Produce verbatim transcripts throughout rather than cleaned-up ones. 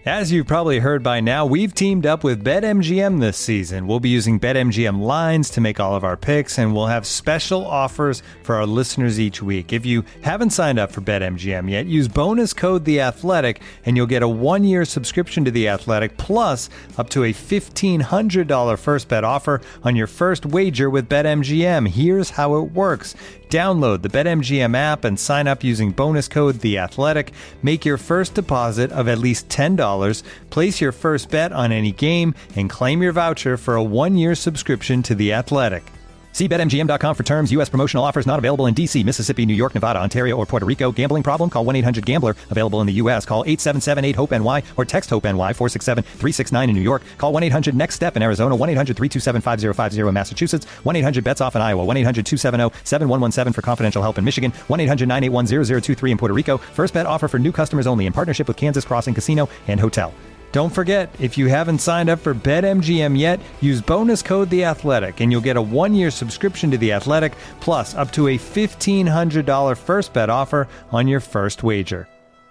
As you've probably heard by now, we've teamed up with BetMGM this season. We'll be using BetMGM lines to make all of our picks, and we'll have special offers for our listeners each week. If you haven't signed up for BetMGM yet, use bonus code The Athletic, and you'll get a one-year subscription to The Athletic, plus up to a fifteen hundred dollars first bet offer on your first wager with BetMGM. Here's how it works. Download the BetMGM app and sign up using bonus code The Athletic. Make your first deposit of at least ten dollars. Place your first bet on any game and claim your voucher for a one-year subscription to The Athletic. See Bet M G M dot com for terms. U S promotional offers not available in D C, Mississippi, New York, Nevada, Ontario, or Puerto Rico. Gambling problem? Call one eight hundred gambler. Available in the U S. Call eight seven seven eight hope N Y or text HOPE-NY four six seven three six nine in New York. Call one eight hundred next step in Arizona. one eight hundred three two seven five zero five zero in Massachusetts. one eight hundred bets off in Iowa. one eight hundred two seven zero seven one one seven for confidential help in Michigan. one eight hundred nine eight one zero zero two three in Puerto Rico. First bet offer for new customers only in partnership with Kansas Crossing Casino and Hotel. Don't forget, if you haven't signed up for BetMGM yet, use bonus code The Athletic, and you'll get a one-year subscription to The Athletic, plus up to a fifteen hundred dollars first bet offer on your first wager.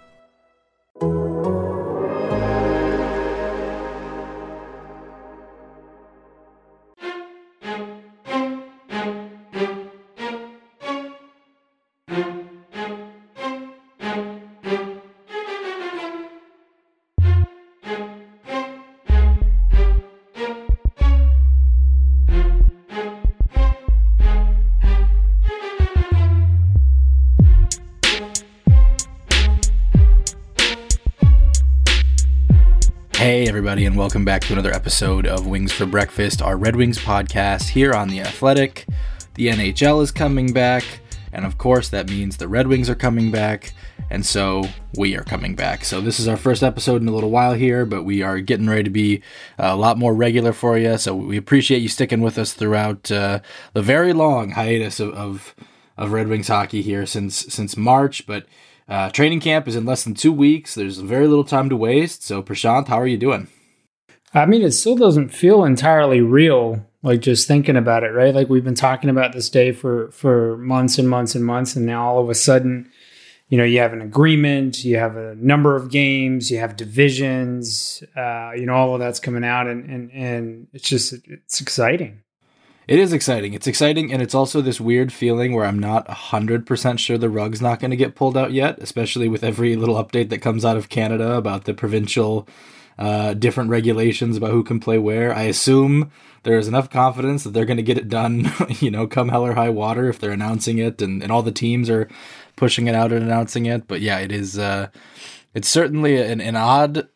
Hey everybody, and welcome back to another episode of Wings for Breakfast, our Red Wings podcast here on The Athletic. The N H L is coming back, and of course that means the Red Wings are coming back, and so we are coming back. So this is our first episode in a little while here, but we are getting ready to be a lot more regular for you, so we appreciate you sticking with us throughout uh, the very long hiatus of, of, of Red Wings hockey here since, since March, but Uh, training camp is in less than two weeks. There's very little time to waste. So, Prashant, how are you doing? I mean, it still doesn't feel entirely real, like just thinking about it, right? Like we've been talking about this day for, for months and months and months, and now all of a sudden, you know, you have an agreement, you have a number of games, you have divisions, uh, you know, all of that's coming out, and and and it's just, it's exciting. It is exciting. It's exciting, and it's also this weird feeling where I'm not one hundred percent sure the rug's not going to get pulled out yet, especially with every little update that comes out of Canada about the provincial uh, different regulations about who can play where. I assume there is enough confidence that they're going to get it done, you know, come hell or high water if they're announcing it, and, and all the teams are pushing it out and announcing it. But yeah, it is, uh, it's certainly an, an odd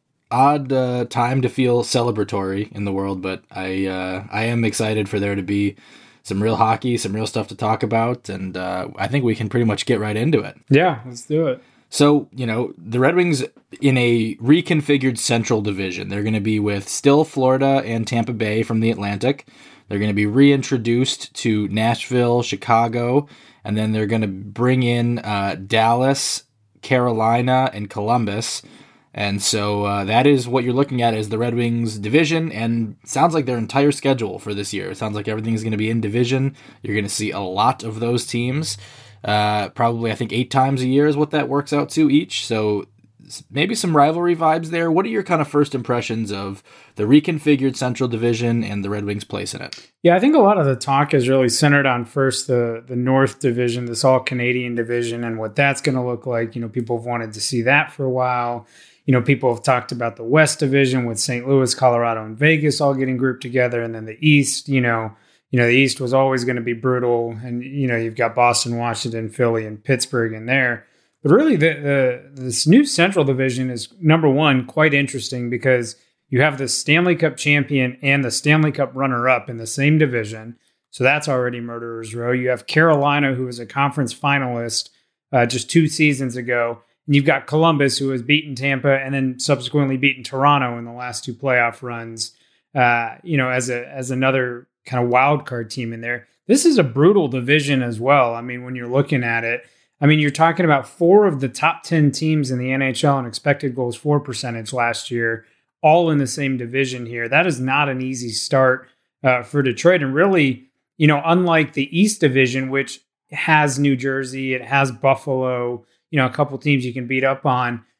Odd uh, time to feel celebratory in the world, but I uh, I am excited for there to be some real hockey, some real stuff to talk about, and uh, I think we can pretty much get right into it. Yeah, let's do it. So, you know, the Red Wings in a reconfigured Central Division. They're going to be with still Florida and Tampa Bay from the Atlantic. They're going to be reintroduced to Nashville, Chicago, and then they're going to bring in uh, Dallas, Carolina, and Columbus. And so uh, that is what you're looking at as the Red Wings division, and sounds like their entire schedule for this year. It sounds like everything is going to be in division. You're going to see a lot of those teams. Uh, probably, I think, eight times a year is what that works out to each. So maybe some rivalry vibes there. What are your kind of first impressions of the reconfigured Central Division and the Red Wings' place in it? Yeah, I think a lot of the talk is really centered on first the, the North Division, this all-Canadian division, and what that's going to look like. You know, people have wanted to see that for a while. You know, people have talked about the West Division with Saint Louis, Colorado, and Vegas all getting grouped together. And then the East, you know, you know, the East was always going to be brutal. And, you know, you've got Boston, Washington, Philly, and Pittsburgh in there. But really, the, the this new Central Division is, number one, quite interesting because you have the Stanley Cup champion and the Stanley Cup runner-up in the same division. So that's already murderer's row. You have Carolina, who was a conference finalist uh, just two seasons ago. And you've got Columbus, who has beaten Tampa and then subsequently beaten Toronto in the last two playoff runs, uh, you know, as a as another kind of wild card team in there. This is a brutal division as well. I mean, when you're looking at it, I mean, you're talking about four of the top ten teams in the N H L in expected goals for percentage last year, all in the same division here. That is not an easy start uh, for Detroit. And really, you know, unlike the East Division, which has New Jersey, it has Buffalo, you know, a couple teams you can beat up on.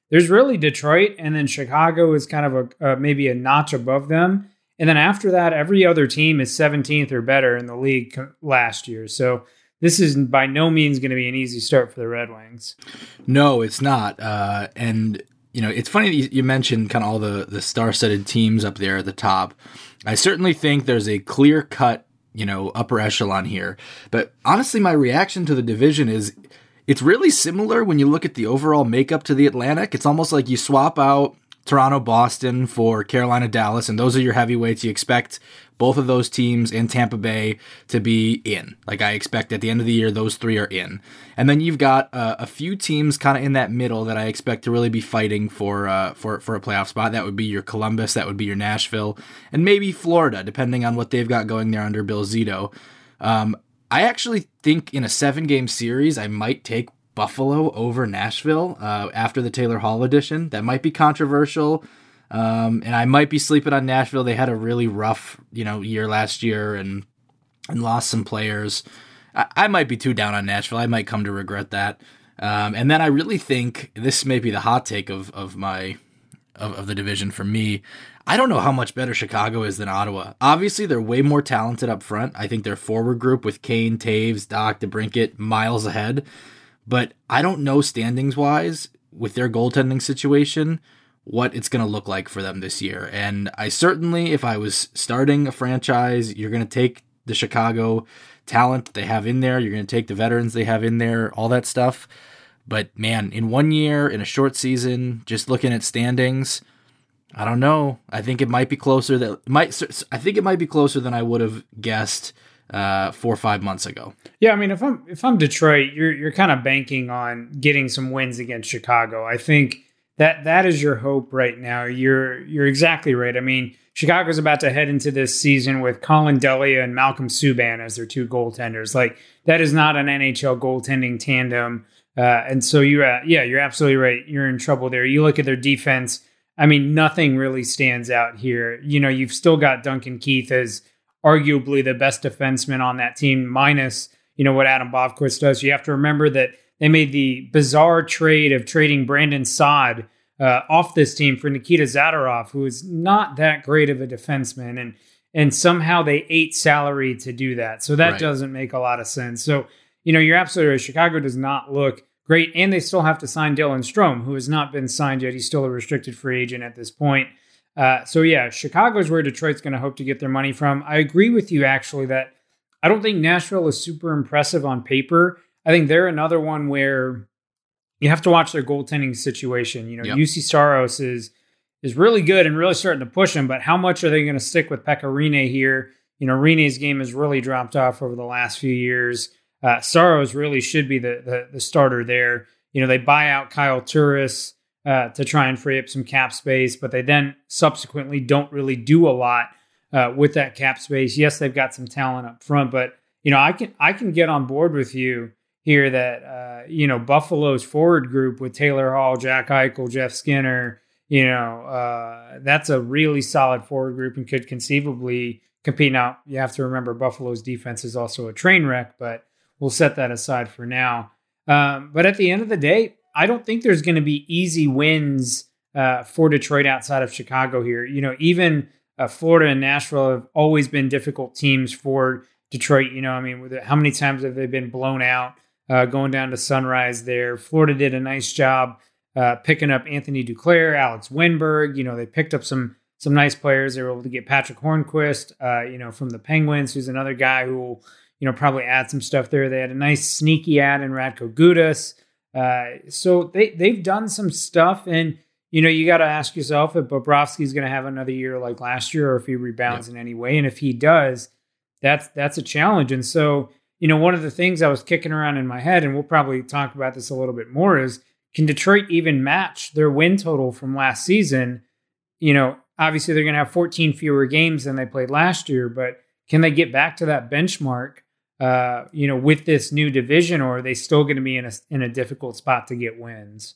there's really Detroit, and then Chicago is kind of a uh, maybe a notch above them. And then after that, every other team is seventeenth or better in the league co- last year. So this is by no means going to be an easy start for the Red Wings. No, it's not. Uh, and, you know, it's funny that you, you mentioned kind of all the, the star-studded teams up there at the top. I certainly think there's a clear-cut, you know, upper echelon here. But honestly, my reaction to the division is it's really similar when you look at the overall makeup to the Atlantic. It's almost like you swap out Toronto, Boston for Carolina, Dallas, and those are your heavyweights. You expect both of those teams and Tampa Bay to be in. Like I expect at the end of the year, those three are in. And then you've got uh, a few teams kind of in that middle that I expect to really be fighting for uh, for for a playoff spot. That would be your Columbus, that would be your Nashville, and maybe Florida, depending on what they've got going there under Bill Zito. Um, I actually think in a seven-game series, I might take Buffalo over Nashville uh, after the Taylor Hall edition. That might be controversial. Um, and I might be sleeping on Nashville. They had a really rough, you know, year last year and and lost some players. I, I might be too down on Nashville. I might come to regret that. Um, and then I really think this may be the hot take of of my of, of the division for me. I don't know how much better Chicago is than Ottawa. Obviously, they're way more talented up front. I think their forward group with Kane, Taves, Doc, DeBrincat miles ahead. But I don't know standings wise with their goaltending situation what it's going to look like for them this year. And I certainly, if I was starting a franchise, you're going to take the Chicago talent that they have in there. You're going to take the veterans they have in there, all that stuff. But man, in one year, in a short season, just looking at standings, I don't know. I think it might be closer that might. I think it might be closer than I would have guessed uh, four or five months ago. Yeah, I mean, if I'm if I'm Detroit, you're you're kind of banking on getting some wins against Chicago. I think that that is your hope right now. You're you're exactly right. I mean, Chicago's about to head into this season with Colin Delia and Malcolm Subban as their two goaltenders. Like, that is not an N H L goaltending tandem. Uh, and so you, uh, yeah, you're absolutely right. You're in trouble there. You look at their defense. I mean, nothing really stands out here. You know, you've still got Duncan Keith as arguably the best defenseman on that team, minus, you know, what Adam Bovquist does. You have to remember that they made the bizarre trade of trading Brandon Saad uh, off this team for Nikita Zadorov, who is not that great of a defenseman. And, and somehow they ate salary to do that. So that right. doesn't make a lot of sense. So, you know, you're absolutely right. Chicago does not look great, and they still have to sign Dylan Strome, who has not been signed yet. He's still a restricted free agent at this point. Uh, so, yeah, Chicago's where Detroit's going to hope to get their money from. I agree with you, actually, that I don't think Nashville is super impressive on paper. I think they're another one where you have to watch their goaltending situation. You know, yep. U C Saros is is really good and really starting to push them, but how much are they going to stick with Pekka Rinne here? You know, Rinne's game has really dropped off over the last few years. Uh, Saros really should be the, the the starter there. You know, they buy out Kyle Turris uh, to try and free up some cap space, but they then subsequently don't really do a lot uh, with that cap space. Yes, they've got some talent up front, but you know, I can I can get on board with you here that uh, you know, Buffalo's forward group with Taylor Hall, Jack Eichel, Jeff Skinner. You know, uh, that's a really solid forward group and could conceivably compete. Now, you have to remember Buffalo's defense is also a train wreck, but we'll set that aside for now. Um, but at the end of the day, I don't think there's going to be easy wins uh, for Detroit outside of Chicago here. You know, even uh, Florida and Nashville have always been difficult teams for Detroit. You know, I mean, with it, how many times have they been blown out uh, going down to Sunrise there? Florida did a nice job uh, picking up Anthony Duclair, Alex Winberg. You know, they picked up some some nice players. They were able to get Patrick Hornquist, uh, you know, from the Penguins, who's another guy who will, you know, probably add some stuff there. They had a nice sneaky ad in Radko Gudas. Uh, so they, they've done some stuff. And, you know, you got to ask yourself if Bobrovsky's going to have another year like last year or if he rebounds yep. in any way. And if he does, that's that's a challenge. And so, you know, one of the things I was kicking around in my head, and we'll probably talk about this a little bit more, is can Detroit even match their win total from last season? You know, obviously they're going to have fourteen fewer games than they played last year, but can they get back to that benchmark? Uh, you know, with this new division, or are they still going to be in a in a difficult spot to get wins?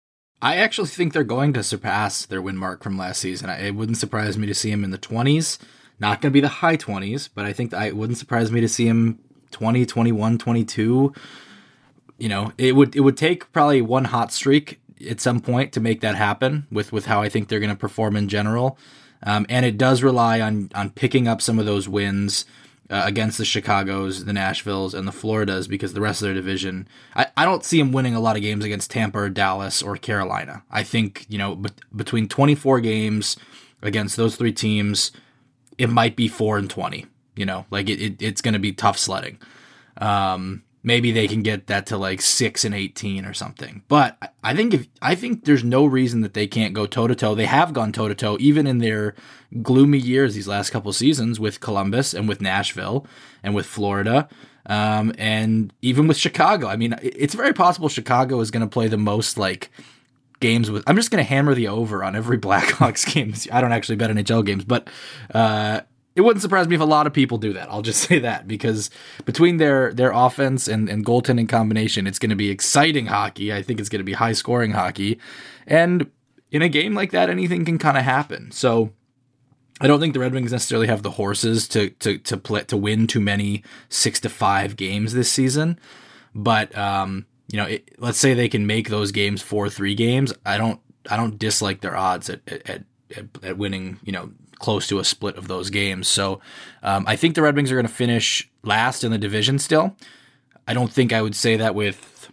I actually think they're going to surpass their win mark from last season. It wouldn't surprise me to see them in the twenties. Not going to be the high twenties, but I think that it wouldn't surprise me to see them twenty, twenty-one, twenty-two. You know, it would it would take probably one hot streak at some point to make that happen with, with how I think they're going to perform in general. Um, and it does rely on on picking up some of those wins uh, against the Chicagos, the Nashvilles, and the Floridas, because the rest of their division, I, I don't see them winning a lot of games against Tampa or Dallas or Carolina. I think, you know, bet- between twenty-four games against those three teams, it might be four and twenty. You know, like it, it it's going to be tough sledding. Um, maybe they can get that to like six and eighteen or something. But I think if I think there's no reason that they can't go toe to toe. They have gone toe to toe even in their gloomy years these last couple seasons with Columbus and with Nashville and with Florida, um, and even with Chicago. I mean, it's very possible Chicago is going to play the most like games with. I'm just going to hammer the over on every Blackhawks game. I don't actually bet N H L games, but. Uh, It wouldn't surprise me if a lot of people do that. I'll just say that, because between their their offense and, and goaltending combination, it's going to be exciting hockey. I think it's going to be high-scoring hockey. And in a game like that, anything can kind of happen. So I don't think the Red Wings necessarily have the horses to to to play, to win too many six to five games this season. But um, you know, it, let's say they can make those games four three games. I don't I don't dislike their odds at at at, at winning, you know, close to a split of those games. So um, I think the Red Wings are going to finish last in the division still. I don't think I would say that with,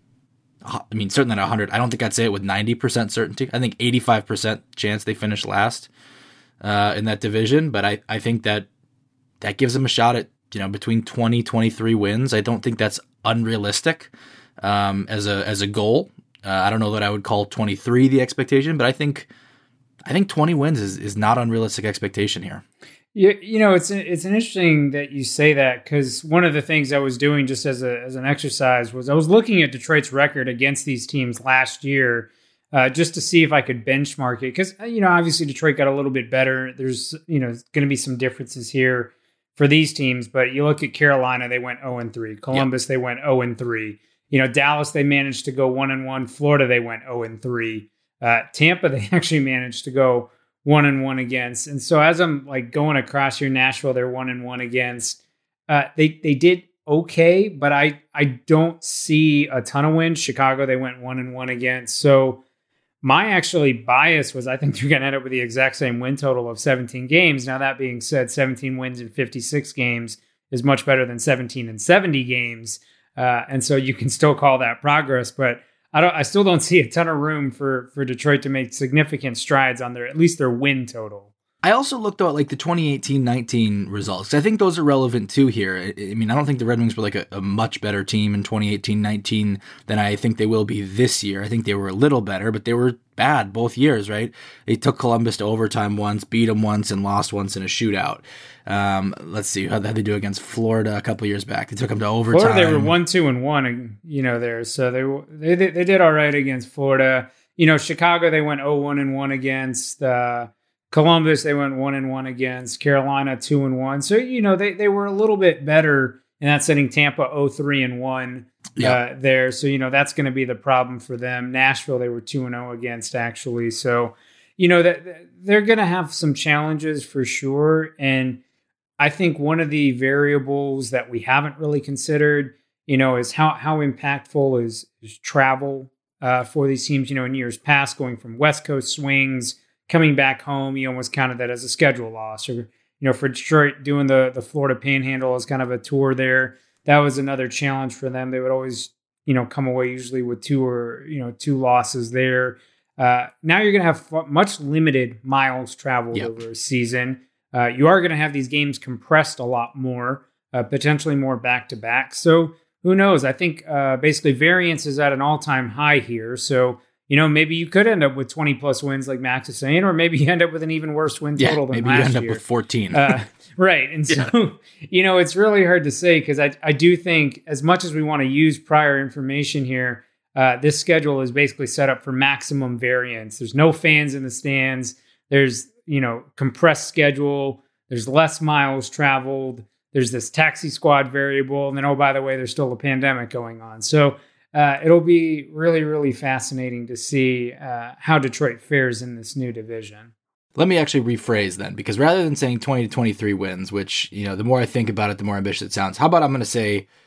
I mean, certainly not one hundred. I don't think I'd say it with ninety percent certainty. I think eighty-five percent chance they finish last uh, in that division. But I, I think that that gives them a shot at, you know, between twenty, twenty-three wins. I don't think that's unrealistic um, as a as a goal. Uh, I don't know that I would call twenty-three the expectation, but I think I think twenty wins is, is not unrealistic expectation here. Yeah, you know, it's it's an interesting that you say that, because one of the things I was doing just as a as an exercise was I was looking at Detroit's record against these teams last year, uh, just to see if I could benchmark it. Because, you know, obviously Detroit got a little bit better. There's, you know, going to be some differences here for these teams, but you look at Carolina, they went oh and three. Columbus, yep. They went oh and three. You know, Dallas, they managed to go one and one. Florida, they went oh and three. Uh, Tampa, they actually managed to go one and one against. And so as I'm like going across here, Nashville, they're one and one against. Uh, they they did okay, but I I don't see a ton of wins. Chicago, they went one and one against. So my actually bias was I think they're going to end up with the exact same win total of seventeen games. Now that being said, seventeen wins in fifty-six games is much better than seventeen in seventy games, uh, and so you can still call that progress, but. I don't. I still don't see a ton of room for, for Detroit to make significant strides on their, at least their win total. I also looked at like the twenty eighteen nineteen results. I think those are relevant too here. I, I mean, I don't think the Red Wings were like a, a much better team in twenty eighteen nineteen than I think they will be this year. I think they were a little better, but they were bad both years, right? They took Columbus to overtime once, beat them once, and lost once in a shootout. Um, let's see, how did they do against Florida a couple years back? They took them to overtime. Florida, they were one, two, and one, you know, there. So they they they did all right against Florida. You know, Chicago, they went oh one and one against. Uh, Columbus, they went one and one against. Carolina, two and one. So, you know, they, they were a little bit better in that setting. Tampa, oh three and one yeah. uh, there. So, you know, that's going to be the problem for them. Nashville, they were two and oh against, actually. So, you know, that they're going to have some challenges for sure. And I think one of the variables that we haven't really considered, you know, is how, how impactful is, is travel uh, for these teams. You know, in years past, going from West Coast swings, coming back home, you almost counted that as a schedule loss. Or, you know, for Detroit, doing the, the Florida Panhandle as kind of a tour there, that was another challenge for them. They would always, you know, come away usually with two or, you know, two losses there. Uh, now you're going to have much limited miles traveled yep. over a season. Uh, you are going to have these games compressed a lot more, uh, potentially more back-to-back. So who knows? I think uh, basically variance is at an all-time high here. So, you know, maybe you could end up with twenty plus wins like Max is saying, or maybe you end up with an even worse win total yeah, than maybe last you end year. up with fourteen. uh, right. And so, yeah. you know, it's really hard to say, because I, I do think as much as we want to use prior information here, uh, this schedule is basically set up for maximum variance. There's no fans in the stands. There's, you know, compressed schedule. There's less miles traveled. There's this taxi squad variable. And then, oh, by the way, there's still a pandemic going on. So, Uh, it'll be really, really fascinating to see uh, how Detroit fares in this new division. Let me actually rephrase then, because rather than saying twenty to twenty-three wins, which, you know, the more I think about it, the more ambitious it sounds. How about I'm going to say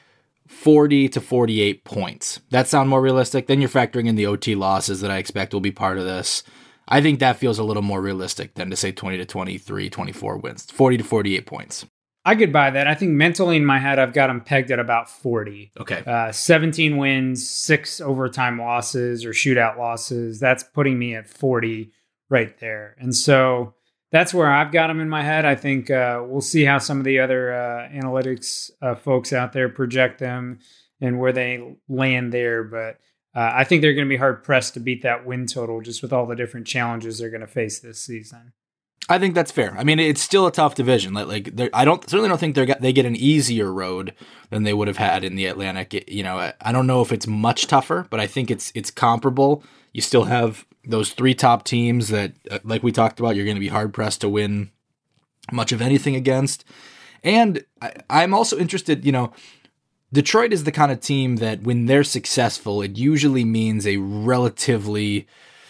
forty to forty-eight points. That sound more realistic? Then you're factoring in the O T losses that I expect will be part of this. I think that feels a little more realistic than to say twenty to twenty-three, twenty-four wins. forty to forty-eight points. I could buy that. I think mentally in my head, I've got them pegged at about forty. Okay. Uh, seventeen wins, six overtime losses or shootout losses. That's putting me at forty right there. And so that's where I've got them in my head. I think uh, we'll see how some of the other uh, analytics uh, folks out there project them and where they land there. But uh, I think they're going to be hard pressed to beat that win total just with all the different challenges they're going to face this season. I think that's fair. I mean, it's still a tough division. Like, like I don't certainly don't think they they get an easier road than they would have had in the Atlantic. It, you know, I don't know if it's much tougher, but I think it's it's comparable. You still have those three top teams that, uh, like we talked about, you're going to be hard pressed to win much of anything against. And I, I'm also interested. You know, Detroit is the kind of team that when they're successful, it usually means a relatively,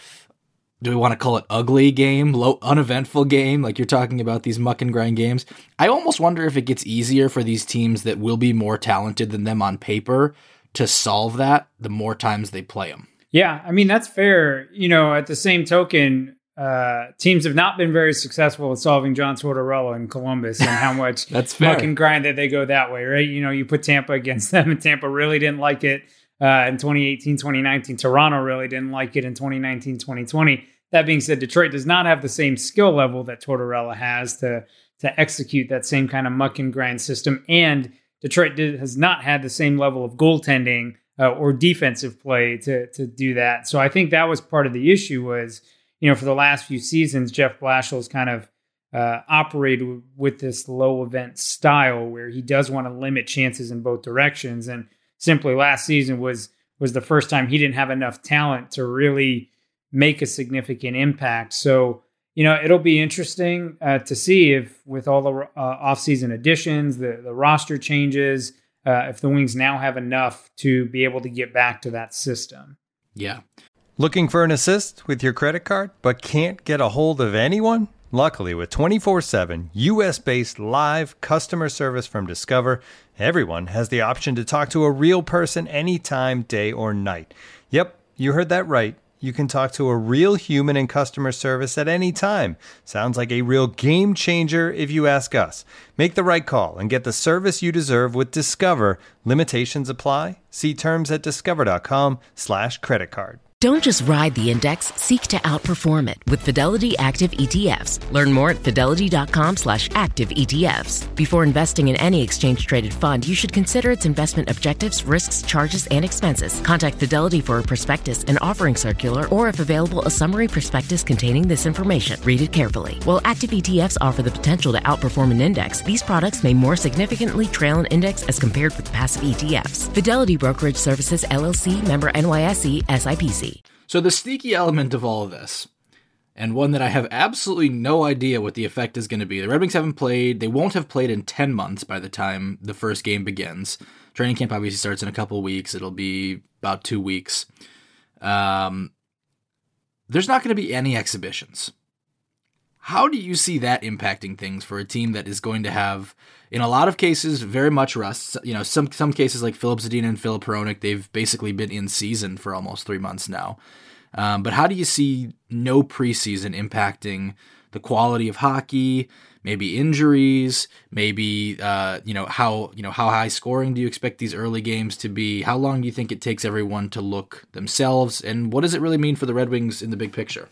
do we want to call it ugly game, low, uneventful game? Like you're talking about these muck and grind games. I almost wonder if it gets easier for these teams that will be more talented than them on paper to solve that the more times they play them. Yeah, I mean, that's fair. You know, at the same token, uh, teams have not been very successful at solving John Tortorella in Columbus and how much that's fair. Muck and grind that they go that way, right? You know, you put Tampa against them and Tampa really didn't like it. Uh, in twenty eighteen, twenty nineteen, Toronto really didn't like it in twenty nineteen, twenty twenty. That being said, Detroit does not have the same skill level that Tortorella has to, to execute that same kind of muck and grind system. And Detroit did, has not had the same level of goaltending uh, or defensive play to, to do that. So I think that was part of the issue was, you know, for the last few seasons, Jeff Blashill's kind of uh, operated with this low event style where he does want to limit chances in both directions. And simply last season was was the first time he didn't have enough talent to really make a significant impact. So, you know, it'll be interesting uh, to see if with all the uh, offseason additions, the, the roster changes, uh, if the Wings now have enough to be able to get back to that system. Yeah. Looking for an assist with your credit card, but can't get a hold of anyone? Luckily, with twenty-four seven U S-based live customer service from Discover, everyone has the option to talk to a real person anytime, day or night. Yep, you heard that right. You can talk to a real human in customer service at any time. Sounds like a real game changer if you ask us. Make the right call and get the service you deserve with Discover. Limitations apply. See terms at discover.com slash credit card. Don't just ride the index, seek to outperform it with Fidelity Active E T Fs. Learn more at fidelity.com slash active ETFs. Before investing in any exchange-traded fund, you should consider its investment objectives, risks, charges, and expenses. Contact Fidelity for a prospectus, an offering circular, or if available, a summary prospectus containing this information. Read it carefully. While active E T Fs offer the potential to outperform an index, these products may more significantly trail an index as compared with passive E T Fs. Fidelity Brokerage Services, L L C, member N Y S E, S I P C. So the sneaky element of all of this, and one that I have absolutely no idea what the effect is going to be. The Red Wings haven't played. They won't have played in ten months by the time the first game begins. Training camp obviously starts in a couple of weeks. It'll be about two weeks. Um, there's not going to be any exhibitions. How do you see that impacting things for a team that is going to have, in a lot of cases, very much rust? You know, some some cases like Filip Zadina and Filip Hronek, they've basically been in season for almost three months now. Um, but how do you see no preseason impacting the quality of hockey? Maybe injuries, maybe uh, you know how you know how high scoring do you expect these early games to be? How long do you think it takes everyone to look themselves? And what does it really mean for the Red Wings in the big picture?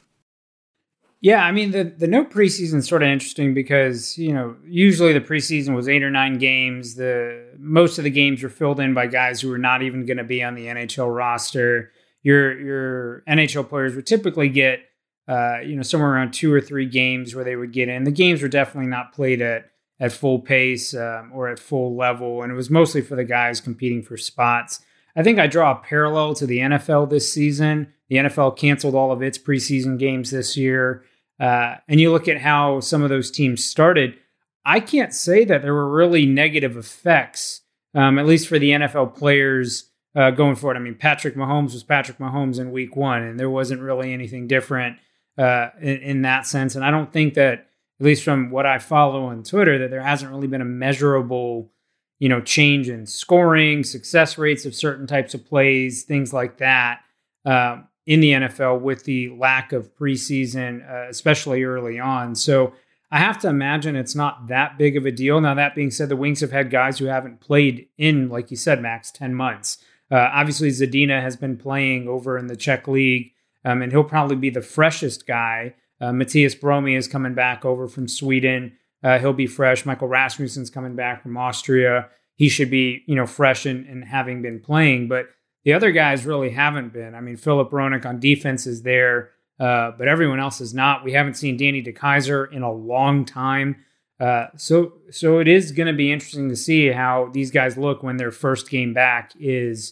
Yeah, I mean, the, the no preseason is sort of interesting because, you know, usually the preseason was eight or nine games. The most of the games were filled in by guys who were not even going to be on the N H L roster. Your your N H L players would typically get, uh, you know, somewhere around two or three games where they would get in. The games were definitely not played at, at full pace um, or at full level, and it was mostly for the guys competing for spots. I think I draw a parallel to the N F L this season. The N F L canceled all of its preseason games this year. Uh, and you look at how some of those teams started, I can't say that there were really negative effects, um, at least for the N F L players uh, going forward. I mean, Patrick Mahomes was Patrick Mahomes in week one, and there wasn't really anything different uh, in, in that sense. And I don't think that, at least from what I follow on Twitter, that there hasn't really been a measurable, you know, change in scoring, success rates of certain types of plays, things like that um, in the N F L with the lack of preseason, uh, especially early on. So I have to imagine it's not that big of a deal. Now, that being said, the Wings have had guys who haven't played in, like you said, Max, ten months. Uh, obviously, Zadina has been playing over in the Czech League, um, and he'll probably be the freshest guy. Uh, Matthias Bromy is coming back over from Sweden. Uh, he'll be fresh. Michael Rasmussen's coming back from Austria. He should be, you know, fresh and, and having been playing. But the other guys really haven't been. I mean, Philip Roenick on defense is there, uh, but everyone else is not. We haven't seen Danny DeKeyser in a long time. Uh, so, so it is going to be interesting to see how these guys look when their first game back is,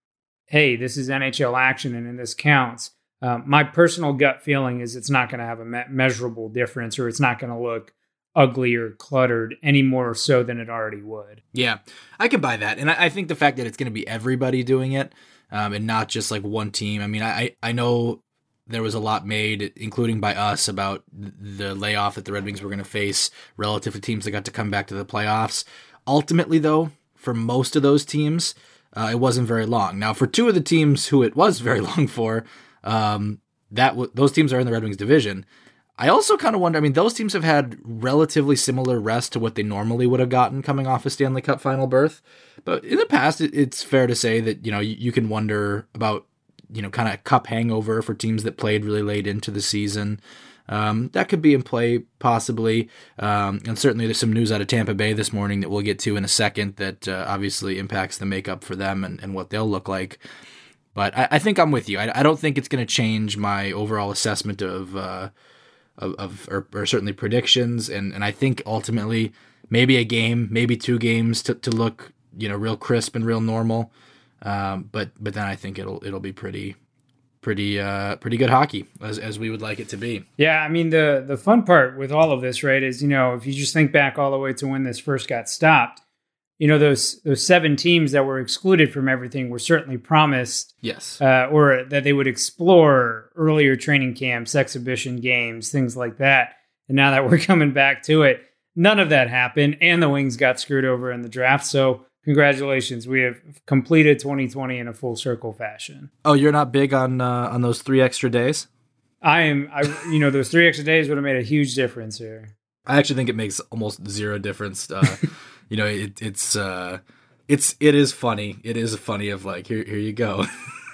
hey, this is N H L action and this counts. Um, my personal gut feeling is it's not going to have a me- measurable difference, or it's not going to look ugly or cluttered any more so than it already would. Yeah, I can buy that. And I, I think the fact that it's going to be everybody doing it um, and not just like one team. I mean, I, I know there was a lot made, including by us, about the layoff that the Red Wings were going to face relative to teams that got to come back to the playoffs. Ultimately, though, for most of those teams, uh, it wasn't very long. Now, for two of the teams who it was very long for, um, that w- those teams are in the Red Wings division. I also kind of wonder, I mean, those teams have had relatively similar rest to what they normally would have gotten coming off a Stanley Cup final berth. But in the past, it, it's fair to say that, you know, you, you can wonder about, you know, kind of cup hangover for teams that played really late into the season. Um, that could be in play, possibly. Um, and certainly there's some news out of Tampa Bay this morning that we'll get to in a second that uh, obviously impacts the makeup for them and, and what they'll look like. But I, I think I'm with you. I, I don't think it's going to change my overall assessment of... Uh, Of, of or, or certainly predictions, and and I think ultimately maybe a game, maybe two games to, to look, you know, real crisp and real normal, um, but but then I think it'll it'll be pretty pretty uh, pretty good hockey as as we would like it to be. Yeah, I mean the the fun part with all of this, right, is, you know, if you just think back all the way to when this first got stopped, you know, those those seven teams that were excluded from everything were certainly promised, yes, uh, or that they would explore earlier training camps, exhibition games, things like that. And now that we're coming back to it, none of that happened, and the Wings got screwed over in the draft. So congratulations, we have completed twenty twenty in a full circle fashion. Oh, you're not big on uh, on those three extra days? I am. I you know those three extra days would have made a huge difference here. I actually think it makes almost zero difference. Uh, you know, it, it's uh, it's it is funny. It is funny of like here here you go.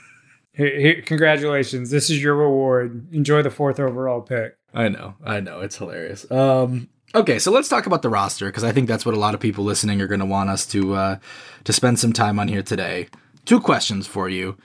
here, here, congratulations, this is your reward. Enjoy the fourth overall pick. I know, I know, it's hilarious. Um, okay, so let's talk about the roster because I think that's what a lot of people listening are going to want us to uh, to spend some time on here today. Two questions for you: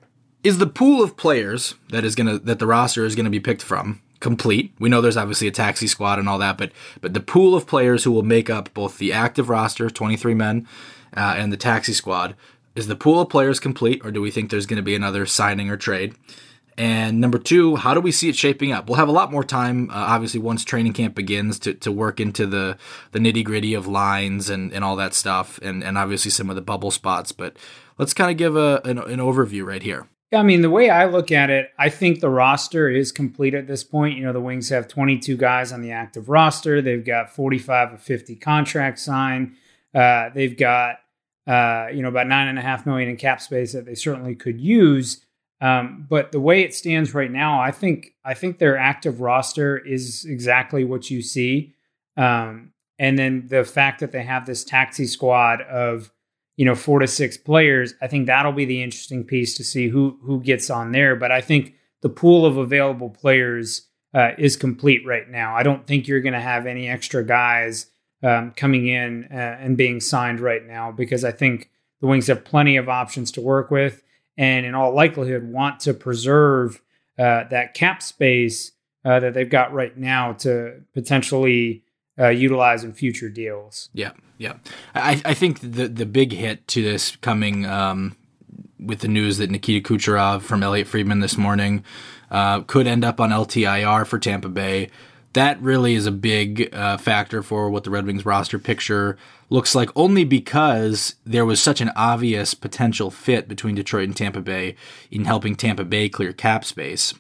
is the pool of players that is gonna that the roster is going to be picked from complete? We know there's obviously a taxi squad and all that, but but the pool of players who will make up both the active roster, twenty-three men, uh, and the taxi squad, is the pool of players complete, or do we think there's going to be another signing or trade? And number two, how do we see it shaping up? We'll have a lot more time, uh, obviously, once training camp begins to, to work into the, the nitty-gritty of lines and, and all that stuff, and, and obviously some of the bubble spots. But let's kind of give a an, an overview right here. I mean, the way I look at it, I think the roster is complete at this point. You know, the Wings have twenty-two guys on the active roster. They've got forty-five of fifty contracts signed. Uh, they've got, uh, you know, about nine and a half million in cap space that they certainly could use. Um, but the way it stands right now, I think, I think their active roster is exactly what you see. Um, and then the fact that they have this taxi squad of, you know, four to six players, I think that'll be the interesting piece to see who who gets on there. But I think the pool of available players uh, is complete right now. I don't think you're going to have any extra guys um, coming in uh, and being signed right now, because I think the Wings have plenty of options to work with, and in all likelihood want to preserve uh, that cap space uh, that they've got right now to potentially uh, utilize in future deals. Yeah. Yeah, I, I think the the big hit to this coming um, with the news that Nikita Kucherov from Elliot Friedman this morning uh, could end up on L T I R for Tampa Bay. That really is a big uh, factor for what the Red Wings roster picture looks like, only because there was such an obvious potential fit between Detroit and Tampa Bay in helping Tampa Bay clear cap space.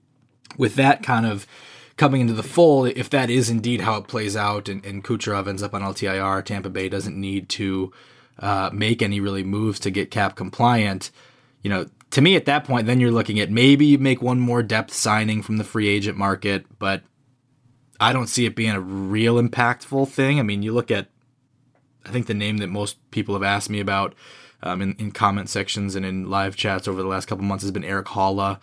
With that kind of coming into the fold, if that is indeed how it plays out and, and Kucherov ends up on L T I R, Tampa Bay doesn't need to uh, make any really moves to get cap compliant, you know, to me at that point, then you're looking at maybe you make one more depth signing from the free agent market, but I don't see it being a real impactful thing. I mean, you look at, I think the name that most people have asked me about um, in, in comment sections and in live chats over the last couple months has been Erik Haula.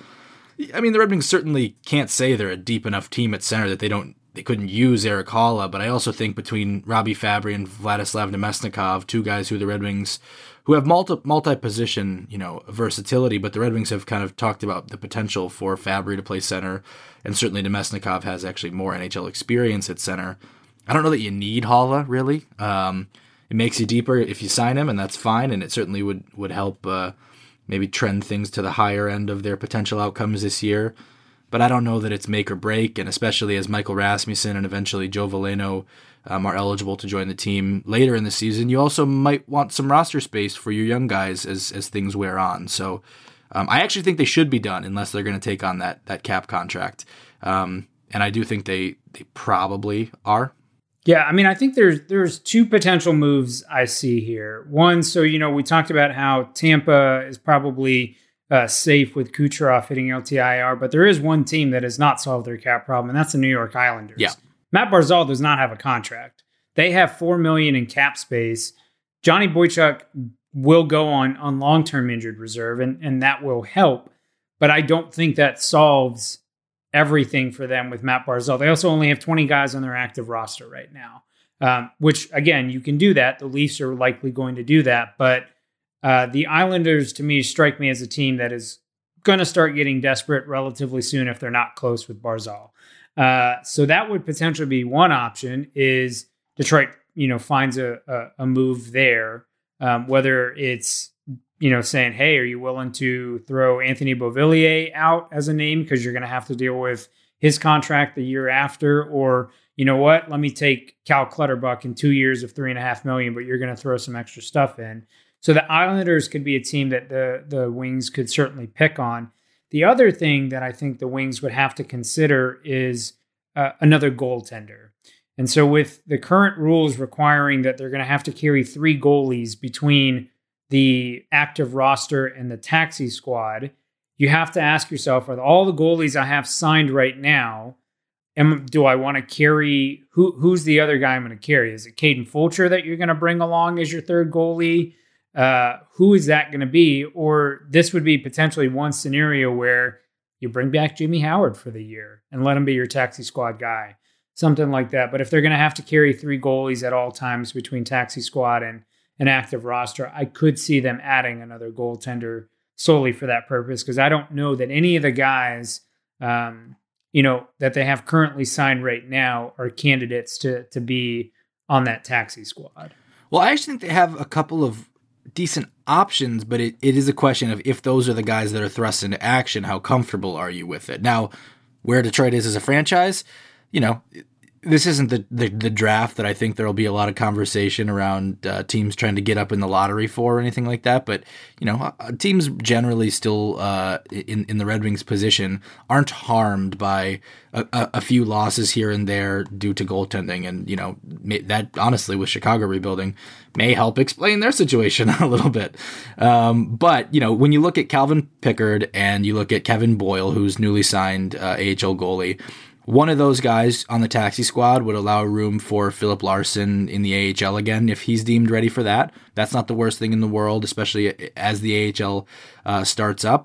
I mean, the Red Wings certainly can't say they're a deep enough team at center that they don't they couldn't use Erik Haula, but I also think between Robbie Fabry and Vladislav Nemesnikov, two guys who the Red Wings, who have multi multi position, you know, versatility, but the Red Wings have kind of talked about the potential for Fabry to play center, and certainly Nemesnikov has actually more N H L experience at center. I don't know that you need Haula really. Um, it makes you deeper if you sign him, and that's fine, and it certainly would would help uh, maybe trend things to the higher end of their potential outcomes this year. But I don't know that it's make or break, and especially as Michael Rasmussen and eventually Joe Veleno um, are eligible to join the team later in the season, you also might want some roster space for your young guys as as things wear on. So um, I actually think they should be done unless they're going to take on that that cap contract. Um, and I do think they they probably are. Yeah, I mean, I think there's there's two potential moves I see here. One, so, you know, we talked about how Tampa is probably Uh, safe with Kucherov hitting L T I R, but there is one team that has not solved their cap problem, and that's the New York Islanders. Yeah. Matt Barzal does not have a contract. They have four million dollars in cap space. Johnny Boychuk will go on on long-term injured reserve, and, and that will help, but I don't think that solves everything for them with Matt Barzal. They also only have twenty guys on their active roster right now, um, which, again, you can do that. The Leafs are likely going to do that, but Uh, the Islanders, to me, strike me as a team that is going to start getting desperate relatively soon if they're not close with Barzal. Uh, so that would potentially be one option, is Detroit, you know, finds a, a, a move there, um, whether it's, you know, saying, hey, are you willing to throw Anthony Beauvillier out as a name because you're going to have to deal with his contract the year after, or, you know what, let me take Cal Clutterbuck in two years of three and a half million, but you're going to throw some extra stuff in. So the Islanders could be a team that the, the Wings could certainly pick on. The other thing that I think the Wings would have to consider is uh, another goaltender. And so with the current rules requiring that they're going to have to carry three goalies between the active roster and the taxi squad, you have to ask yourself, with all the goalies I have signed right now, am, do I want to carry, who who's the other guy I'm going to carry? Is it Caden Fulcher that you're going to bring along as your third goalie? Uh, who is that going to be? Or this would be potentially one scenario where you bring back Jimmy Howard for the year and let him be your taxi squad guy, something like that. But if they're going to have to carry three goalies at all times between taxi squad and an active roster, I could see them adding another goaltender solely for that purpose, because I don't know that any of the guys, um, you know, that they have currently signed right now are candidates to to be on that taxi squad. Well, I actually think they have a couple of decent options, but it, it is a question of if those are the guys that are thrust into action, how comfortable are you with it? Now, where Detroit is as a franchise, you know, this isn't the, the, the draft that I think there'll be a lot of conversation around uh, teams trying to get up in the lottery for or anything like that. But, you know, teams generally still uh, in, in the Red Wings position aren't harmed by a, a few losses here and there due to goaltending. And, you know, that honestly with Chicago rebuilding may help explain their situation a little bit. Um, but, you know, when you look at Calvin Pickard and you look at Kevin Boyle, who's newly signed uh, A H L goalie, one of those guys on the taxi squad would allow room for Philip Larson in the A H L again if he's deemed ready for that. That's not the worst thing in the world, especially as the A H L uh, starts up.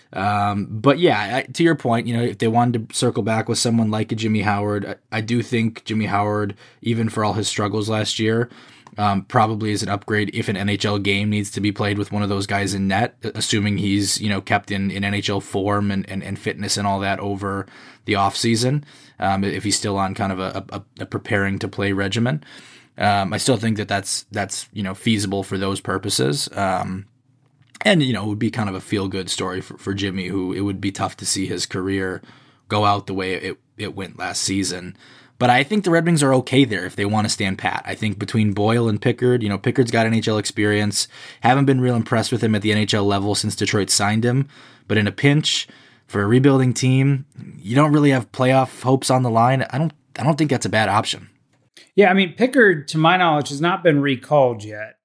Um, but yeah, I, to your point, you know, if they wanted to circle back with someone like a Jimmy Howard, I, I do think Jimmy Howard, even for all his struggles last year, Um, probably is an upgrade if an N H L game needs to be played with one of those guys in net, assuming he's, you know, kept in, in N H L form and, and, and fitness and all that over the offseason, um, if he's still on kind of a, a, a preparing to play regimen. Um, I still think that that's, that's, you know, feasible for those purposes. Um, and, you know, it would be kind of a feel-good story for, for Jimmy, who it would be tough to see his career go out the way it, it went last season. But I think the Red Wings are okay there if they want to stand pat. I think between Boyle and Pickard, you know, Pickard's got N H L experience. Haven't been real impressed with him at the N H L level since Detroit signed him. But in a pinch for a rebuilding team, you don't really have playoff hopes on the line. I don't I don't think that's a bad option. Yeah, I mean, Pickard, to my knowledge, has not been recalled yet.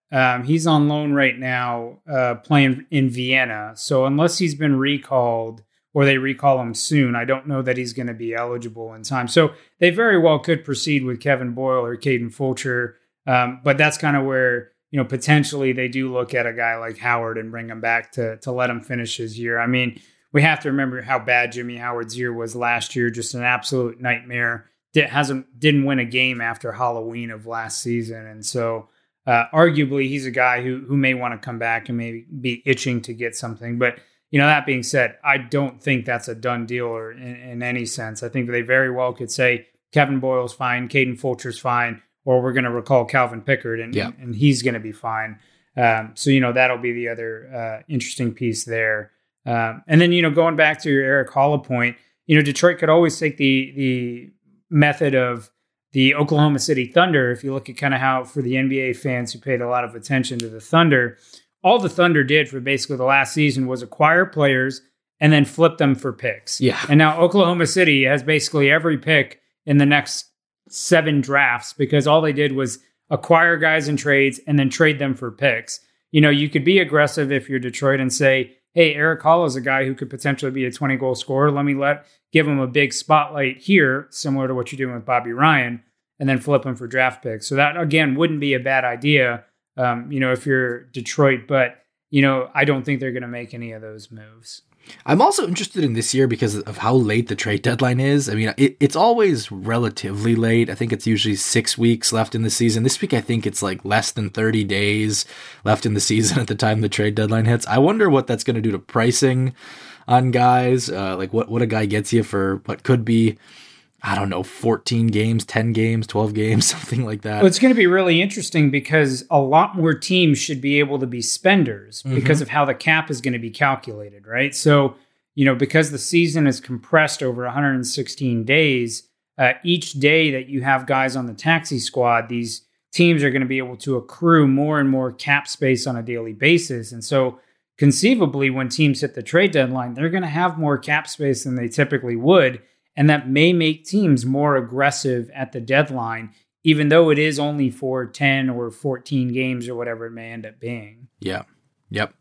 Um, he's on loan right now, uh, playing in Vienna. So unless he's been recalled or they recall him soon, I don't know that he's going to be eligible in time. So they very well could proceed with Kevin Boyle or Caden Fulcher. Um, but that's kind of where, you know, potentially they do look at a guy like Howard and bring him back to to let him finish his year. I mean, we have to remember how bad Jimmy Howard's year was last year, just an absolute nightmare. Did, hasn't didn't win a game after Halloween of last season. And so uh, arguably he's a guy who who may want to come back and maybe be itching to get something. But, you know, that being said, I don't think that's a done deal or in, in any sense. I think they very well could say Kevin Boyle's fine, Caden Fulcher's fine, or we're going to recall Calvin Pickard and, yeah. and he's going to be fine. Um, so, you know, that'll be the other uh, interesting piece there. Um, and then, you know, going back to your Eric Holla point, you know, Detroit could always take the the method of the Oklahoma City Thunder. If you look at kind of how, for the N B A fans who paid a lot of attention to the Thunder, all the Thunder did for basically the last season was acquire players and then flip them for picks. Yeah. And now Oklahoma City has basically every pick in the next seven drafts because all they did was acquire guys in trades and then trade them for picks. You know, you could be aggressive if you're Detroit and say, hey, Eric Holla is a guy who could potentially be a twenty-goal scorer. Let me let give him a big spotlight here, similar to what you're doing with Bobby Ryan, and then flip him for draft picks. So that, again, wouldn't be a bad idea, um, you know, if you're Detroit. But, you know, I don't think they're going to make any of those moves. I'm also interested in this year because of how late the trade deadline is. I mean, it, it's always relatively late. I think it's usually six weeks left in the season. This week, I think it's like less than thirty days left in the season at the time the trade deadline hits. I wonder what that's going to do to pricing on guys, uh, like what, what a guy gets you for what could be, I don't know, fourteen games, ten games, twelve games, something like that. Well, it's going to be really interesting because a lot more teams should be able to be spenders mm-hmm. because of how the cap is going to be calculated, right? So, you know, because the season is compressed over one hundred sixteen days, uh, each day that you have guys on the taxi squad, these teams are going to be able to accrue more and more cap space on a daily basis. And so conceivably, when teams hit the trade deadline, they're going to have more cap space than they typically would. And that may make teams more aggressive at the deadline, even though it is only for ten or fourteen games or whatever it may end up being. Yeah. Yep.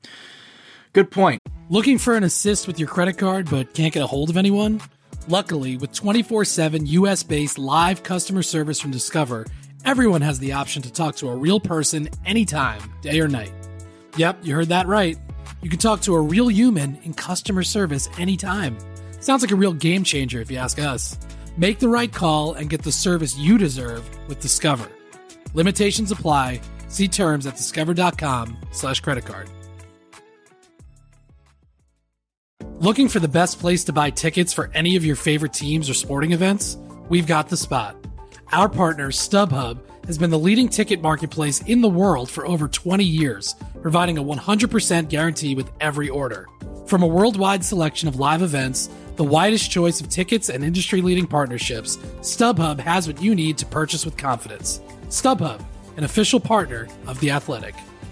Good point. Looking for an assist with your credit card but can't get a hold of anyone? Luckily, with twenty-four seven U S-based live customer service from Discover, everyone has the option to talk to a real person anytime, day or night. Yep, you heard that right. You can talk to a real human in customer service anytime. Sounds like a real game changer if you ask us. Make the right call and get the service you deserve with Discover. Limitations apply. See terms at discover.com slash credit card. Looking for the best place to buy tickets for any of your favorite teams or sporting events? We've got the spot. Our partner, StubHub, has been the leading ticket marketplace in the world for over twenty years, providing a one hundred percent guarantee with every order. From a worldwide selection of live events, the widest choice of tickets and industry-leading partnerships, StubHub has what you need to purchase with confidence. StubHub, an official partner of The Athletic.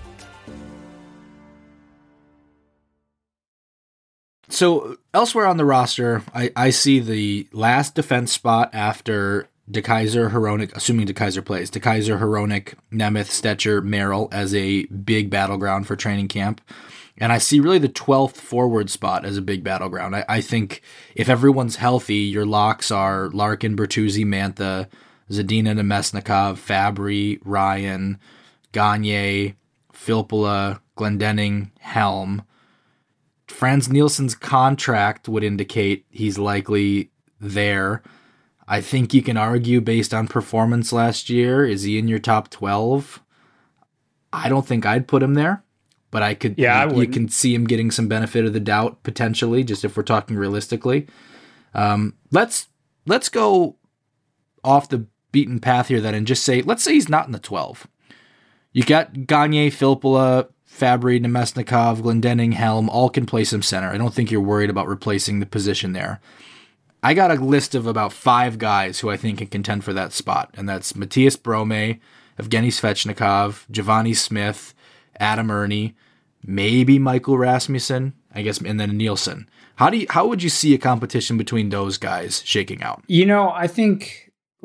So elsewhere on the roster, I, I see the last defense spot after DeKeyser, Hronek, assuming DeKeyser plays, DeKeyser, Hronek, Nemeth, Stetcher, Merrill as a big battleground for training camp. And I see really the twelfth forward spot as a big battleground. I, I think if everyone's healthy, your locks are Larkin, Bertuzzi, Mantha, Zadina, Nemesnikov, Fabry, Ryan, Gagne, Filppula, Glendening, Helm. Franz Nielsen's contract would indicate he's likely there. I think you can argue based on performance last year, is he in your top twelve? I don't think I'd put him there. But I could, yeah, you, you can see him getting some benefit of the doubt potentially, just if we're talking realistically. Um, let's let's go off the beaten path here then and just say, let's say he's not in the twelve. You got Gagne, Filppula, Fabry, Nemesnikov, Glendening, Helm, all can play some center. I don't think you're worried about replacing the position there. I got a list of about five guys who I think can contend for that spot, and that's Matthias Brome, Evgeny Svechnikov, Giovanni Smith, Adam Ernie, maybe Michael Rasmussen, I guess, and then Nielsen. How do you, how would you see a competition between those guys shaking out? You know, I think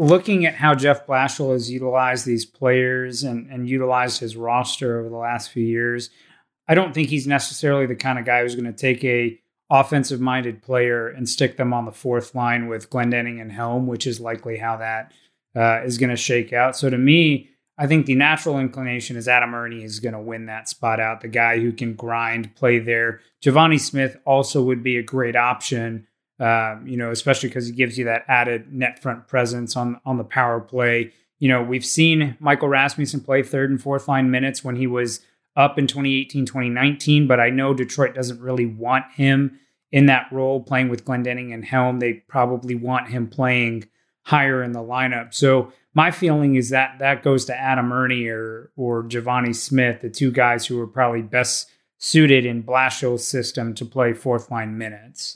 looking at how Jeff Blashill has utilized these players and, and utilized his roster over the last few years, I don't think he's necessarily the kind of guy who's going to take a offensive-minded player and stick them on the fourth line with Glendening and Helm, which is likely how that uh, is going to shake out. So to me, I think the natural inclination is Adam Erne is going to win that spot out, the guy who can grind, play there. Giovanni Smith also would be a great option, um, you know, especially because he gives you that added net front presence on, on the power play. You know, we've seen Michael Rasmussen play third and fourth line minutes when he was up in twenty eighteen, twenty nineteen, but I know Detroit doesn't really want him in that role playing with Glendening and Helm. They probably want him playing higher in the lineup. So my feeling is that that goes to Adam Erne or, or Giovanni Smith, the two guys who are probably best suited in Blashill's system to play fourth line minutes.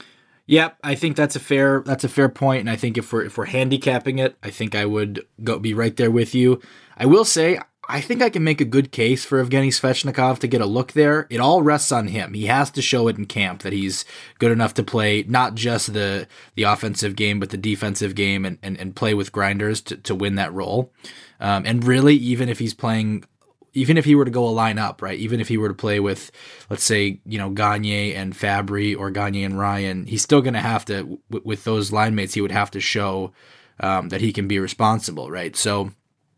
Yeah, I think that's a fair that's a fair point, and I think if we're if we're handicapping it, I think I would go be right there with you. I will say I think I can make a good case for Evgeny Svechnikov to get a look there. It all rests on him. He has to show it in camp that he's good enough to play not just the the offensive game, but the defensive game and, and, and play with grinders to, to win that role. Um, and really, even if he's playing, even if he were to go a line up, right? Even if he were to play with, let's say, you know, Gagne and Fabry or Gagne and Ryan, he's still going to have to, w- with those line mates, he would have to show um, that he can be responsible, right? So,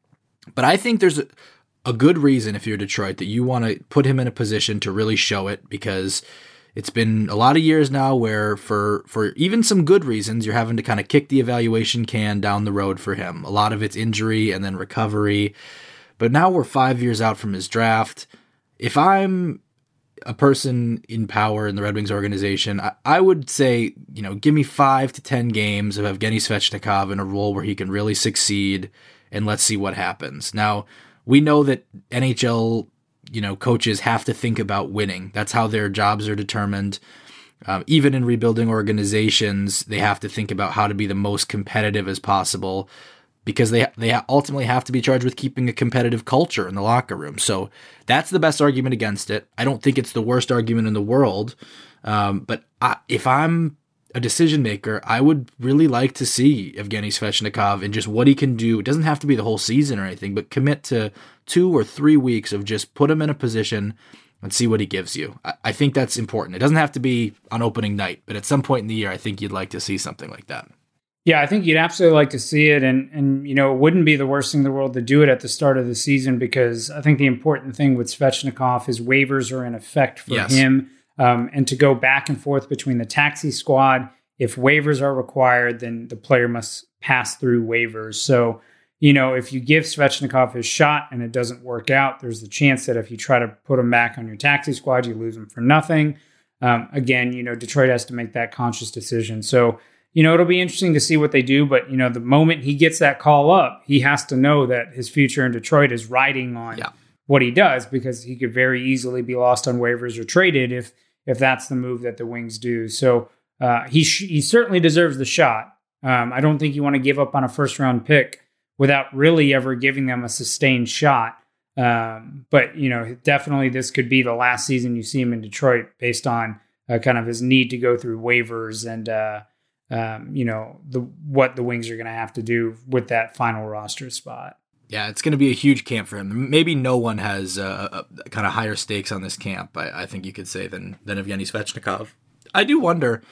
but I think there's a, a good reason if you're Detroit that you want to put him in a position to really show it, because it's been a lot of years now where for, for even some good reasons, you're having to kind of kick the evaluation can down the road for him. A lot of it's injury and then recovery. But now we're five years out from his draft. If I'm a person in power in the Red Wings organization, I, I would say, you know, give me five to ten games of Evgeny Svechnikov in a role where he can really succeed, and let's see what happens. Now, we know that N H L, you know, coaches have to think about winning. That's how their jobs are determined. Um, even in rebuilding organizations, they have to think about how to be the most competitive as possible, because they they ultimately have to be charged with keeping a competitive culture in the locker room. So that's the best argument against it. I don't think it's the worst argument in the world. Um, but I, if I'm a decision maker, I would really like to see Evgeny Svechnikov and just what he can do. It doesn't have to be the whole season or anything, but commit to two or three weeks of just put him in a position and see what he gives you. I, I think that's important. It doesn't have to be on opening night, but at some point in the year, I think you'd like to see something like that. Yeah, I think you'd absolutely like to see it. And, and, you know, it wouldn't be the worst thing in the world to do it at the start of the season, because I think the important thing with Svechnikov is waivers are in effect for yes. him. Um, and to go back and forth between the taxi squad, if waivers are required, then the player must pass through waivers. So, you know, if you give Svechnikov his shot and it doesn't work out, there's the chance that if you try to put him back on your taxi squad, you lose him for nothing. Um, again, you know, Detroit has to make that conscious decision. So, you know, it'll be interesting to see what they do. But, you know, the moment he gets that call up, he has to know that his future in Detroit is riding on yeah. what he does, because he could very easily be lost on waivers or traded if if that's the move that the Wings do. So uh, he sh- he certainly deserves the shot. Um, I don't think you want to give up on a first round pick without really ever giving them a sustained shot. Um, but, you know, definitely this could be the last season you see him in Detroit based on uh, kind of his need to go through waivers and, uh, um, you know, the what the Wings are going to have to do with that final roster spot. Yeah, it's going to be a huge camp for him. Maybe no one has uh, a, kind of higher stakes on this camp, I, I think you could say, than than Evgeny Svechnikov. I do wonder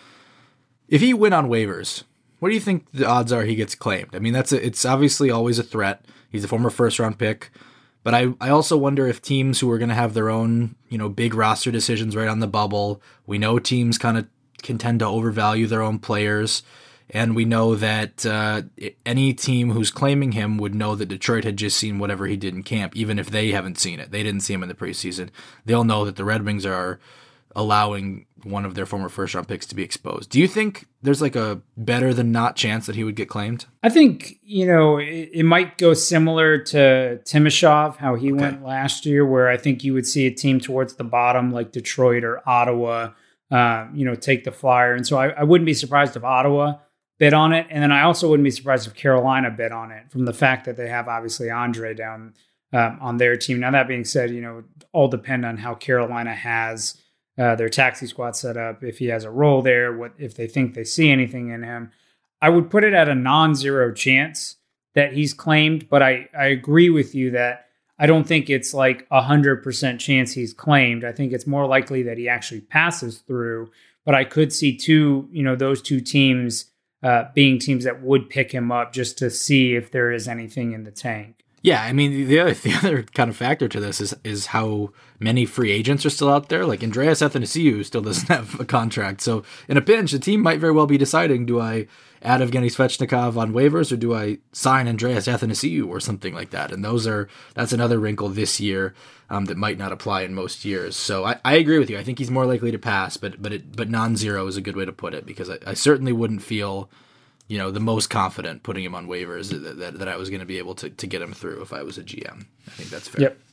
if he went on waivers, what do you think the odds are he gets claimed? I mean, that's a, it's obviously always a threat. He's a former first-round pick. But I, I also wonder if teams who are going to have their own, you know, big roster decisions right on the bubble, we know teams kind of can tend to overvalue their own players. And we know that uh, any team who's claiming him would know that Detroit had just seen whatever he did in camp, even if they haven't seen it. They didn't see him in the preseason. They'll know that the Red Wings are allowing one of their former first-round picks to be exposed. Do you think there's like a better than not chance that he would get claimed? I think, you know, it, it might go similar to Timashov, how he okay. went last year, where I think you would see a team towards the bottom like Detroit or Ottawa, um, you know, take the flyer. And so I, I wouldn't be surprised if Ottawa bid on it. And then I also wouldn't be surprised if Carolina bid on it, from the fact that they have obviously Andre down um, on their team. Now, that being said, you know, all depend on how Carolina has uh, their taxi squad set up. If he has a role there, what if they think they see anything in him. I would put it at a non-zero chance that he's claimed, but I, I agree with you that I don't think it's like a hundred percent chance he's claimed. I think it's more likely that he actually passes through, but I could see two, you know, those two teams uh, being teams that would pick him up just to see if there is anything in the tank. Yeah, I mean, the other the other kind of factor to this is is how many free agents are still out there. Like Andreas Athanasiou still doesn't have a contract. So in a pinch, the team might very well be deciding, do I add Evgeny Svechnikov on waivers or do I sign Andreas Athanasiou or something like that? And those are that's another wrinkle this year um, that might not apply in most years. So I, I agree with you. I think he's more likely to pass, but but it, but non-zero is a good way to put it, because I, I certainly wouldn't feel, you know, the most confident putting him on waivers that, that, that I was going to be able to, to get him through if I was a G M. I think that's fair. Yep.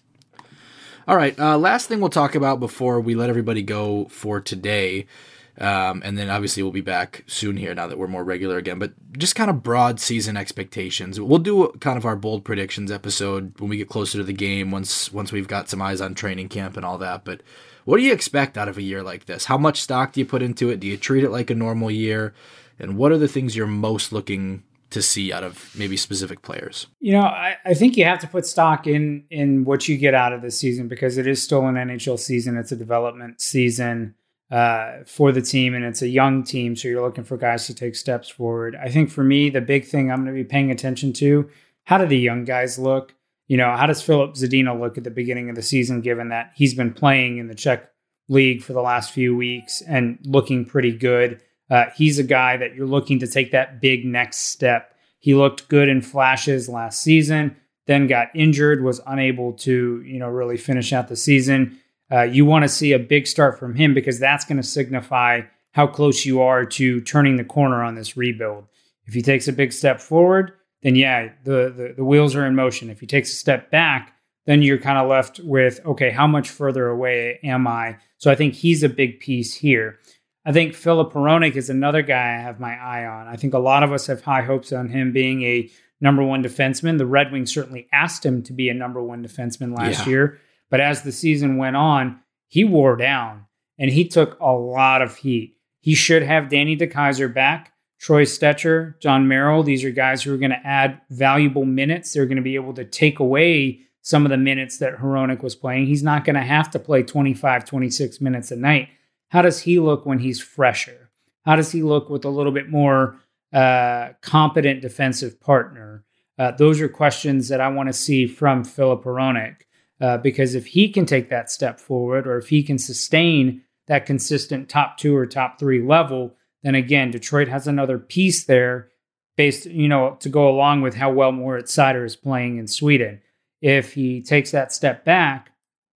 All right. Uh, last thing we'll talk about before we let everybody go for today. Um, and then obviously we'll be back soon here now that we're more regular again, but just kind of broad season expectations. We'll do kind of our bold predictions episode when we get closer to the game, once, once we've got some eyes on training camp and all that. But what do you expect out of a year like this? How much stock do you put into it? Do you treat it like a normal year? And what are the things you're most looking to see out of maybe specific players? You know, I, I think you have to put stock in in what you get out of this season, because it is still an N H L season. It's a development season uh, for the team, and it's a young team, so you're looking for guys to take steps forward. I think for me, the big thing I'm going to be paying attention to, how do the young guys look? You know, how does Filip Zadina look at the beginning of the season, given that he's been playing in the Czech league for the last few weeks and looking pretty good? Uh, he's a guy that you're looking to take that big next step. He looked good in flashes last season, then got injured, was unable to, you know, really finish out the season. Uh, you want to see a big start from him, because that's going to signify how close you are to turning the corner on this rebuild. If he takes a big step forward, then yeah, the, the, the wheels are in motion. If he takes a step back, then you're kind of left with, okay, how much further away am I? So I think he's a big piece here. I think Filip Hronek is another guy I have my eye on. I think a lot of us have high hopes on him being a number one defenseman. The Red Wings certainly asked him to be a number one defenseman last yeah. year. But as the season went on, he wore down and he took a lot of heat. He should have Danny DeKeyser back, Troy Stecher, John Merrill. These are guys who are going to add valuable minutes. They're going to be able to take away some of the minutes that Hronek was playing. He's not going to have to play twenty-five, twenty-six minutes a night. How does he look when he's fresher? How does he look with a little bit more uh, competent defensive partner? Uh, those are questions that I want to see from Filip Hronek, uh, because if he can take that step forward, or if he can sustain that consistent top two or top three level, then again, Detroit has another piece there based, you know, to go along with how well Moritz Seider is playing in Sweden. If he takes that step back,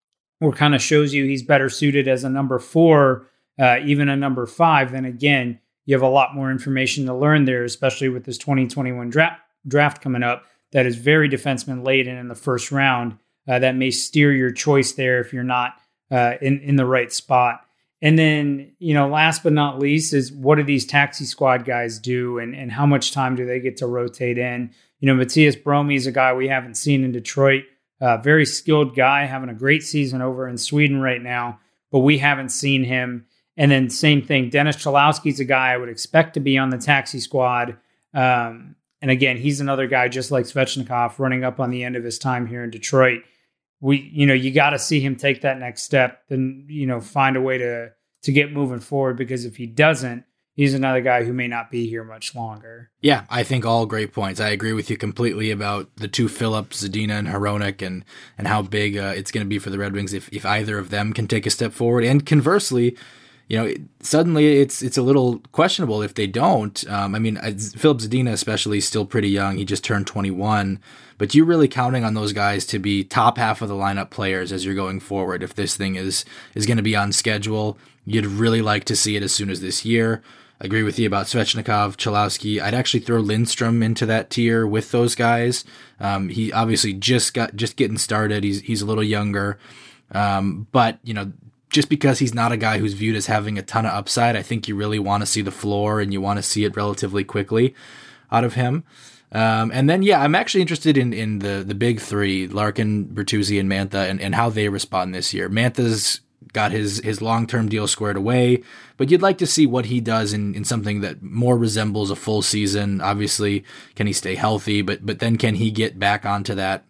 or kind of shows you he's better suited as a number four, uh, even a number five, then again, you have a lot more information to learn there, especially with this twenty twenty-one draft draft coming up that is very defenseman laden in the first round. Uh, that may steer your choice there if you're not uh, in, in the right spot. And then, you know, last but not least is, what do these taxi squad guys do, and, and how much time do they get to rotate in? You know, Matthias Bromé is a guy we haven't seen in Detroit. Uh, very skilled guy, having a great season over in Sweden right now, but we haven't seen him. And then same thing, Dennis Cholowski's a guy I would expect to be on the taxi squad. Um, and again, he's another guy just like Svechnikov, running up on the end of his time here in Detroit. We, you know, you got to see him take that next step, then, you know, find a way to to get moving forward, because if he doesn't, he's another guy who may not be here much longer. Yeah, I think all great points. I agree with you completely about the two Filip, Zadina, and Hronek, and and how big uh, it's going to be for the Red Wings if, if either of them can take a step forward. And conversely, you know, it, suddenly it's it's a little questionable if they don't. Um, I mean, Filip Zadina especially is still pretty young. He just turned twenty-one. But you're really counting on those guys to be top half of the lineup players as you're going forward. If this thing is is going to be on schedule, you'd really like to see it as soon as this year. I agree with you about Svechnikov, Cholowski. I'd actually throw Lindstrom into that tier with those guys. Um, he obviously just got just getting started. He's he's a little younger, um, but you know, just because he's not a guy who's viewed as having a ton of upside, I think you really want to see the floor, and you want to see it relatively quickly out of him. Um, and then, yeah, I'm actually interested in, in the, the big three, Larkin, Bertuzzi, and Mantha, and, and how they respond this year. Mantha's got his his long-term deal squared away, but you'd like to see what he does in, in something that more resembles a full season. Obviously, can he stay healthy, but but then can he get back onto that,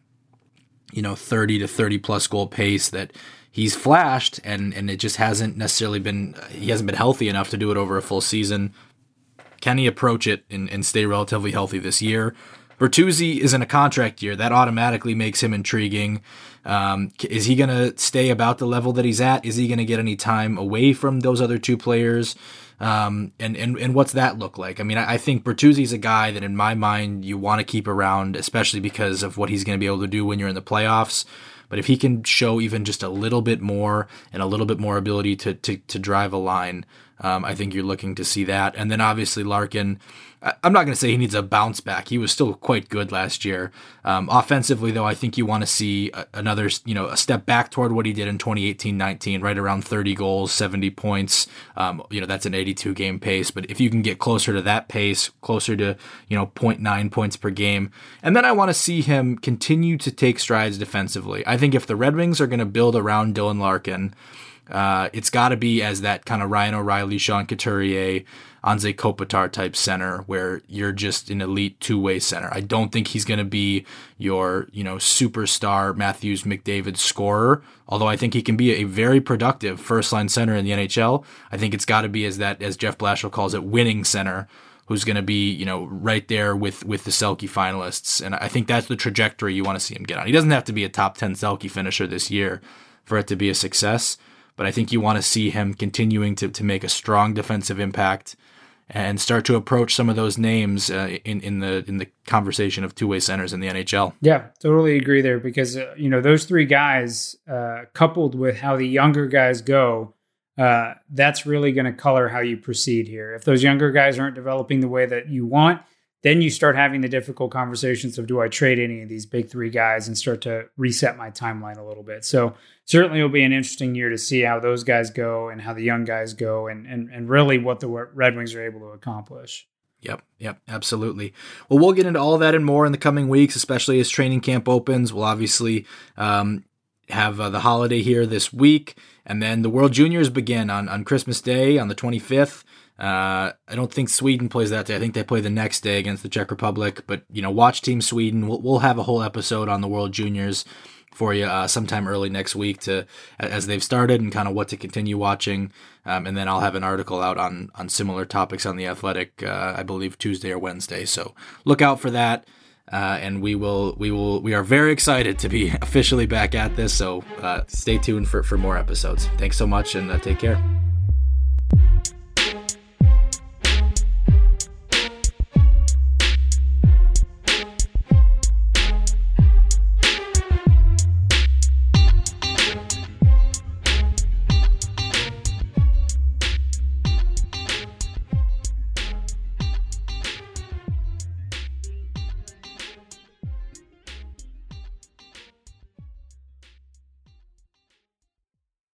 you know, thirty to thirty plus goal pace that he's flashed, and and it just hasn't necessarily been, he hasn't been healthy enough to do it over a full season. Can he approach it and, and stay relatively healthy this year? Bertuzzi is in a contract year. That automatically makes him intriguing. Um, is he going to stay about the level that he's at? Is he going to get any time away from those other two players? Um, and, and, and what's that look like? I mean, I, I think Bertuzzi is a guy that in my mind you want to keep around, especially because of what he's going to be able to do when you're in the playoffs. But if he can show even just a little bit more and a little bit more ability to to, to drive a line, um, I think you're looking to see that. And then obviously Larkin, I'm not going to say he needs a bounce back. He was still quite good last year. Um, offensively, though, I think you want to see a, another, you know, a step back toward what he did in twenty eighteen nineteen, right around thirty goals, seventy points. Um, you know, that's an eighty-two game pace. But if you can get closer to that pace, closer to, you know, zero point nine points per game, and then I want to see him continue to take strides defensively. I think if the Red Wings are going to build around Dylan Larkin, Uh, it's got to be as that kind of Ryan O'Reilly, Sean Couturier, Anze Kopitar type center where you're just an elite two-way center. I don't think he's going to be your, you know, superstar Matthews McDavid scorer, although I think he can be a very productive first-line center in the N H L. I think it's got to be as that, as Jeff Blashill calls it, winning center, who's going to be, you know, right there with, with the Selke finalists. And I think that's the trajectory you want to see him get on. He doesn't have to be a top ten Selke finisher this year for it to be a success. But I think you want to see him continuing to, to make a strong defensive impact and start to approach some of those names uh, in in the in the conversation of two-way centers in the N H L. Yeah, totally agree there because uh, you know those three guys, uh, coupled with how the younger guys go, uh, that's really going to color how you proceed here. If those younger guys aren't developing the way that you want, then you start having the difficult conversations of do I trade any of these big three guys and start to reset my timeline a little bit. So certainly it'll be an interesting year to see how those guys go and how the young guys go and and, and really what the Red Wings are able to accomplish. Yep, yep, absolutely. Well, we'll get into all of that and more in the coming weeks, especially as training camp opens. We'll obviously um, have uh, the holiday here this week, and then the World Juniors begin on, on Christmas Day on the twenty-fifth. Uh, I don't think Sweden plays that day. I think they play the next day against the Czech Republic. But, you know, watch Team Sweden. We'll, we'll have a whole episode on the World Juniors for you uh, sometime early next week to as they've started and kind of what to continue watching. Um, and then I'll have an article out on on similar topics on The Athletic, uh, I believe Tuesday or Wednesday. So look out for that. Uh, and we will, we will, we are very excited to be officially back at this. So uh, stay tuned for, for more episodes. Thanks so much and uh, take care.